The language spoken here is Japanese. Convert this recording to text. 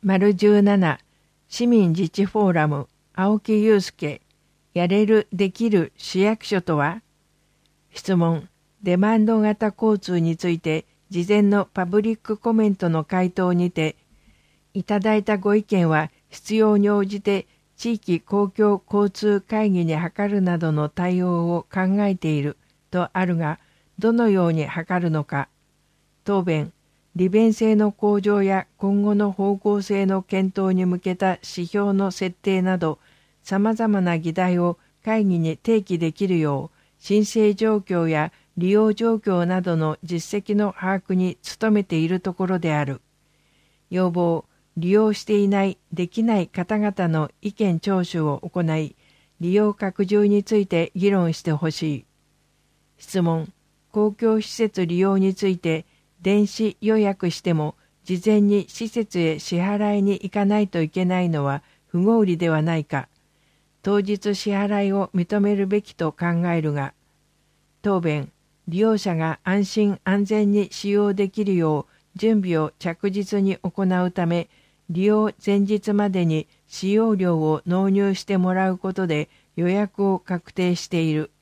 17市民自治フォーラム青木祐介やれるできる市役所とは。質問。デマンド型交通について事前のパブリックコメントの回答にていただいたご意見は必要に応じて地域公共交通会議に諮るなどの対応を考えているとあるが、どのように諮るのか。答弁。利便性の向上や今後の方向性の検討に向けた指標の設定など、様々な議題を会議に提起できるよう、申請状況や利用状況などの実績の把握に努めているところである。要望、利用していない、できない方々の意見聴取を行い、利用拡充について議論してほしい。質問、公共施設利用について、電子予約しても、事前に施設へ支払いに行かないといけないのは不合理ではないか。当日支払いを認めるべきと考えるが。答弁、利用者が安心安全に使用できるよう準備を着実に行うため、利用前日までに使用料を納入してもらうことで予約を確定している。